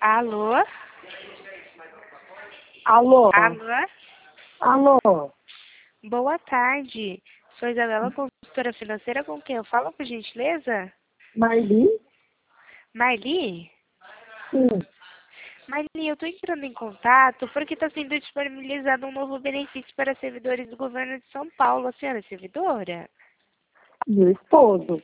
Alô? Alô? Alô? Alô? Boa tarde. Sou Isabela, consultora financeira, com quem eu falo, por gentileza? Marli? Marli? Sim. Marli, eu estou entrando em contato porque está sendo disponibilizado um novo benefício para servidores do governo de São Paulo. A senhora é servidora? Meu esposo.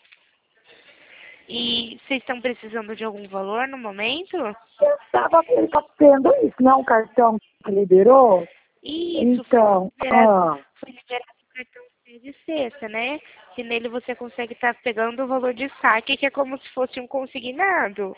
E vocês estão precisando de algum valor no momento? Ele tá tendo isso, não é um cartão que liberou? Isso, Então, foi liberado o cartão de sexta, né? Que nele você consegue estar pegando o valor de saque, que é como se fosse um consignado.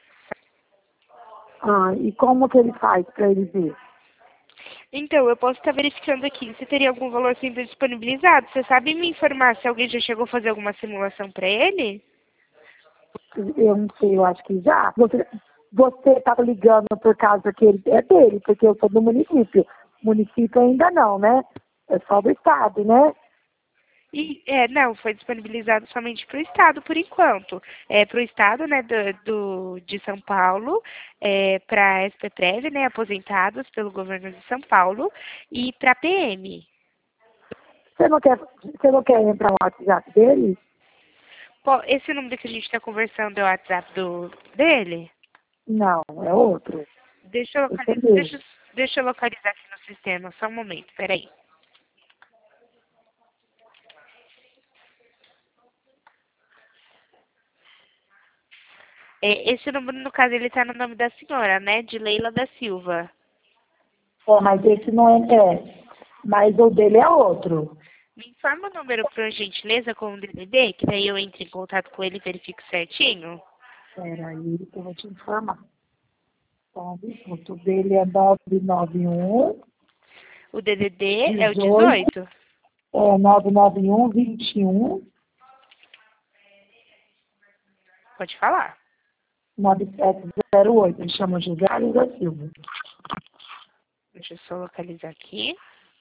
e como que ele faz para ele ver? Então, eu posso estar verificando aqui se teria algum valor sendo disponibilizado. Você sabe me informar se alguém já chegou a fazer alguma simulação para ele? Eu não sei, eu acho que já. Você estava ligando por causa que ele é dele, porque eu sou do município. Município ainda não, né? É só do estado, né? Não, foi disponibilizado somente para o Estado, por enquanto. Para o Estado, né, de São Paulo, para a SPPrev, né, aposentados pelo governo de São Paulo, e para a PM. Você não quer entrar no WhatsApp dele? Esse número que a gente está conversando é o WhatsApp dele? Não, é outro. Deixa eu Esse é localizar, dele. deixa eu localizar aqui no sistema, só um momento, peraí. Esse número, no caso, ele está no nome da senhora, né? De Leila da Silva. Mas esse não mas o dele é outro. Me informa o número, por gentileza, com o DDD, que daí eu entro em contato com ele e verifico certinho. Peraí, que eu vou te informar. Só um minuto. O dele é 991 O DDD é o 18, 18. 991 21 Pode falar. 9708. Ele chama José Carlos da Silva. Deixa eu só localizar aqui.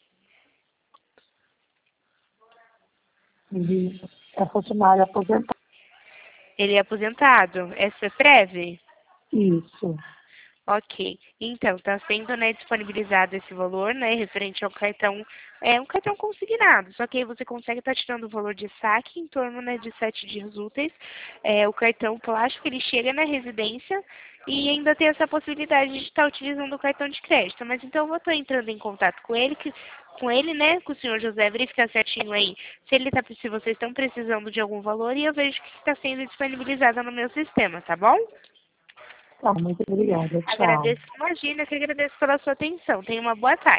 Ele é funcionário aposentado. Ele é aposentado. Essa é prévia? Isso. Ok. Então, está sendo, né, disponibilizado esse valor, né, referente ao cartão, um cartão consignado, só que aí você consegue estar tirando o valor de saque em torno, né, de 7 dias úteis. O cartão plástico, ele chega na residência e ainda tem essa possibilidade de estar utilizando o cartão de crédito. Mas então eu vou estar entrando em contato com ele, né, com o senhor José, verificar certinho aí se vocês estão precisando de algum valor e eu vejo que está sendo disponibilizado no meu sistema, tá bom? Tá, muito obrigada. Tchau. Agradeço, imagina que agradeço pela sua atenção. Tenha uma boa tarde.